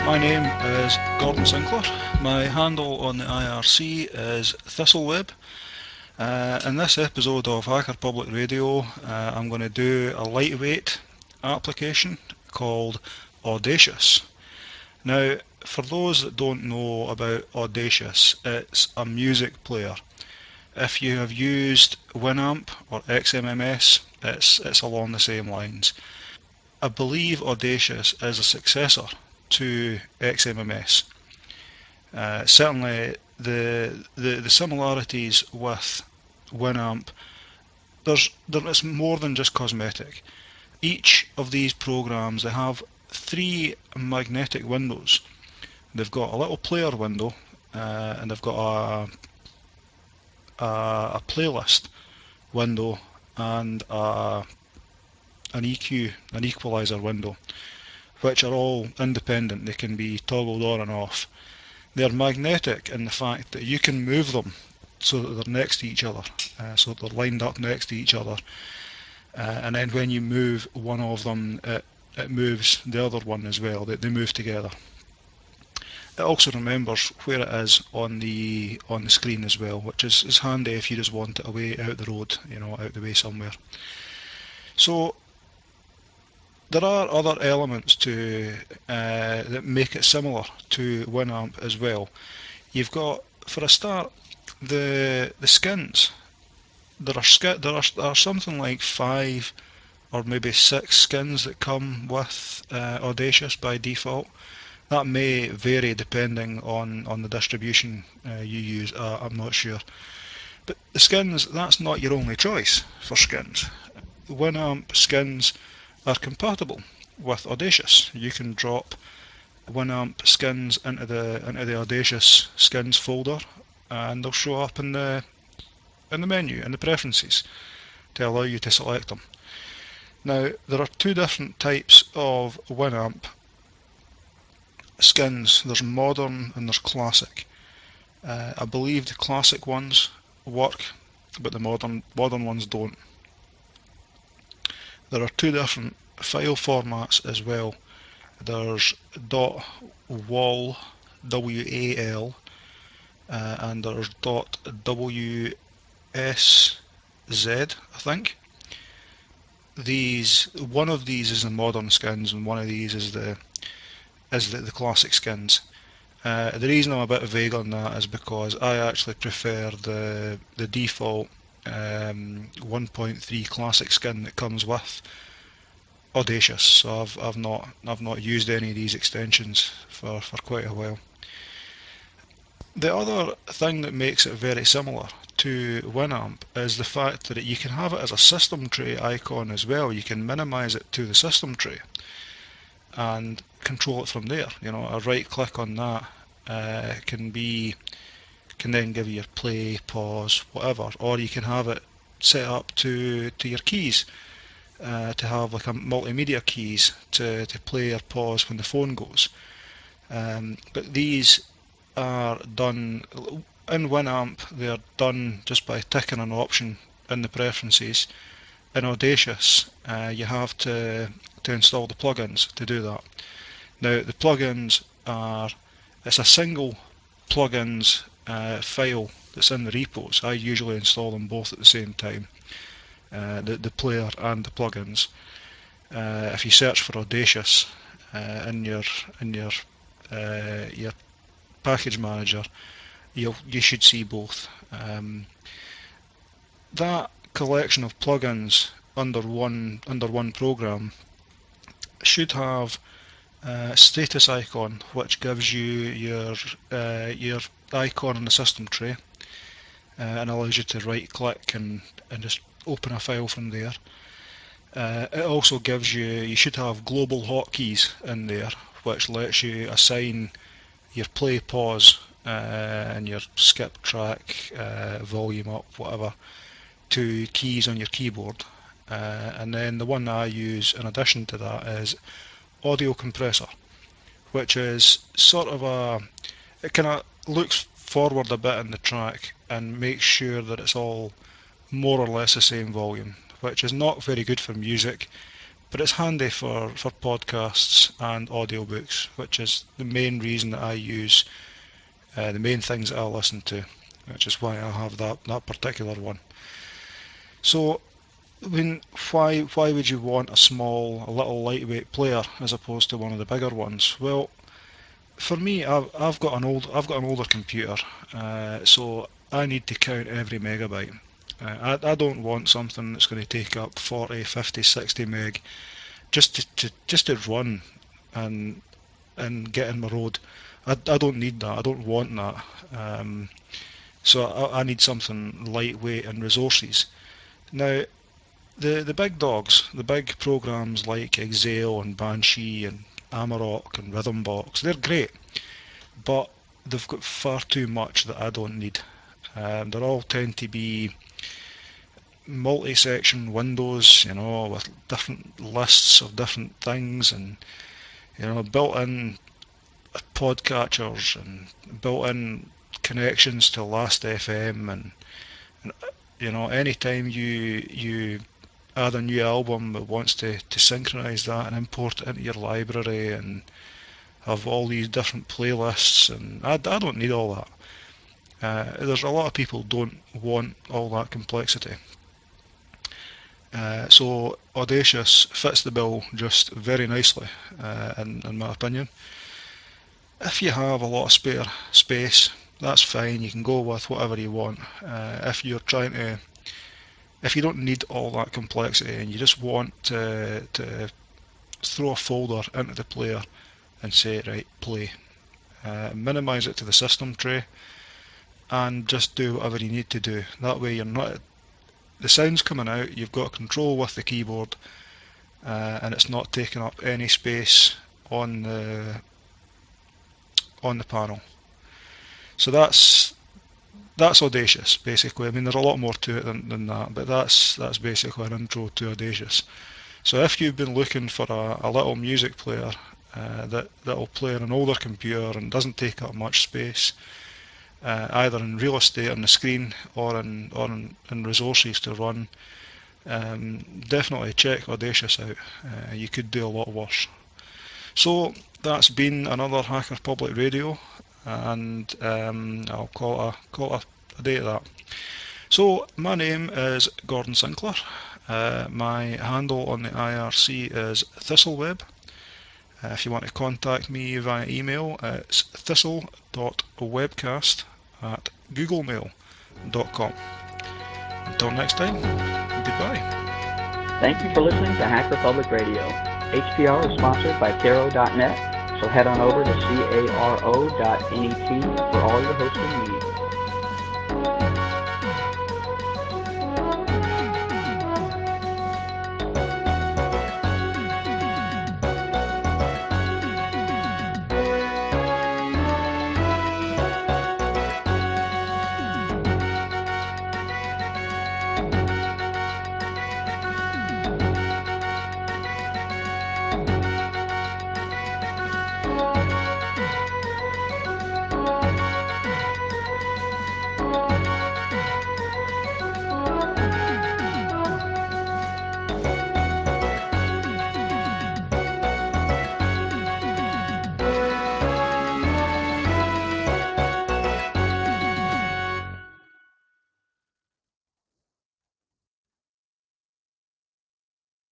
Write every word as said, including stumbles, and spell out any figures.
My name is Gordon Sinclair. My handle on the I R C is Thistleweb. Uh, in this episode of Hacker Public Radio, uh, I'm going to do a lightweight application called Audacious. Now, for those that don't know about Audacious, it's a music player. If you have used Winamp or X M M S, it's, it's along the same lines. I believe Audacious is a successor to X M M S. Uh, certainly, the, the the similarities with Winamp, there's there, it's more than just cosmetic. Each of these programs, they have three magnetic windows. They've got a little player window, uh, and they've got a, a a playlist window and a, an E Q, an equalizer window, which are all independent. They can be toggled on and off. They're magnetic in the fact that you can move them so that they're next to each other, uh, so that they're lined up next to each other. Uh, and then when you move one of them, it, it moves the other one as well. They, they move together. It also remembers where it is on the on the screen as well, which is, is handy if you just want it away out the road, you know, out the way somewhere. So there are other elements to uh, that make it similar to Winamp as well. You've got, for a start, the the skins. There are there are, there are something like five or maybe six skins that come with uh, Audacious by default. That may vary depending on, on the distribution uh, you use, uh, I'm not sure. But the skins, that's not your only choice for skins. Winamp skins are compatible with Audacious. You can drop Winamp skins into the into the Audacious skins folder, and they'll show up in the in the menu, in the preferences, to allow you to select them. Now, there are two different types of Winamp skins. There's modern and there's classic. Uh, I believe the classic ones work, but the modern modern ones don't. There are two different file formats as well. There's .wal, W A L, uh, and there's .W S Z, I think. These one of these is the modern skins, and one of these is the is the, the classic skins. Uh, the reason I'm a bit vague on that is because I actually prefer the the default um, one point three classic skin that comes with Audacious. So I've I've not I've not used any of these extensions for, for quite a while. The other thing that makes it very similar to Winamp is the fact that it, you can have it as a system tray icon as well. You can minimize it to the system tray and control it from there. You know, a right click on that uh, can be can then give you your play, pause, whatever, or you can have it set up to to your keys, uh, to have like a multimedia keys to, to play or pause when the phone goes. Um, but these are done in Winamp. They are done just by ticking an option in the preferences. In Audacious, uh, you have to to install the plugins to do that. Now the plugins are it's a single plugins uh, file that's in the repos. I usually install them both at the same time, uh, the the player and the plugins. Uh, if you search for Audacious uh, in your in your uh, your package manager, you you should see both. Um, that collection of plugins under one under one program should have a status icon, which gives you your uh, your icon on the system tray, uh, and allows you to right click and, and just open a file from there. Uh, it also gives you, you should have global hotkeys in there, which lets you assign your play, pause, uh, and your skip track, uh, volume up, whatever, to keys on your keyboard. Uh, and then the one that I use in addition to that is audio compressor, which is sort of a, it kind of looks forward a bit in the track and makes sure that it's all more or less the same volume, which is not very good for music, but it's handy for, for podcasts and audiobooks, which is the main reason that I use, uh, the main things that I listen to, which is why I have that, that particular one. So, when, why why would you want a small, a little lightweight player as opposed to one of the bigger ones? Well, for me, I've, I've got an old I've got an older computer, uh, so I need to count every megabyte. Uh, I, I don't want something that's going to take up forty, fifty, sixty meg just to, to just to run and and get in my road. I, I don't need that. I don't want that. Um, so I, I need something lightweight and resources. Now, the the big dogs, the big programs like Exail and Banshee and Amarok and Rhythmbox, they're great, but they've got far too much that I don't need. Um, they all tend to be multi-section windows, you know, with different lists of different things, and you know, built-in podcatchers and built-in connections to Last F M, and, and you know, anytime you you add a new album that wants to, to synchronize that and import it into your library and have all these different playlists, and I, I don't need all that. Uh, there's a lot of people don't want all that complexity. Uh, so Audacious fits the bill just very nicely, uh, in, in my opinion. If you have a lot of spare space, that's fine. You can go with whatever you want. Uh, if you're trying to, if you don't need all that complexity and you just want to, to throw a folder into the player and say, right, play. Uh, minimize it to the system tray and just do whatever you need to do. That way you're not, the sound's coming out, you've got control with the keyboard, uh, and it's not taking up any space on the on the panel. So that's that's Audacious basically. I mean, there's a lot more to it than, than that, but that's that's basically an intro to Audacious. So if you've been looking for a, a little music player uh, that that'll play on an older computer and doesn't take up much space, uh, either in real estate on the screen or in or in, in resources to run, um, definitely check Audacious out. Uh, you could do a lot worse. So that's been another Hacker Public Radio, and um, I'll call it a call it a, a day at that. So my name is Gordon Sinclair. Uh, my handle on the I R C is Thistleweb. Uh, if you want to contact me via email, it's thistle.webcast at googlemail dot com. Until next time, goodbye. Thank you for listening to Hacker Public Radio. H P R is sponsored by Caro dot net, so head on over to caro dot net for all your hosting needs.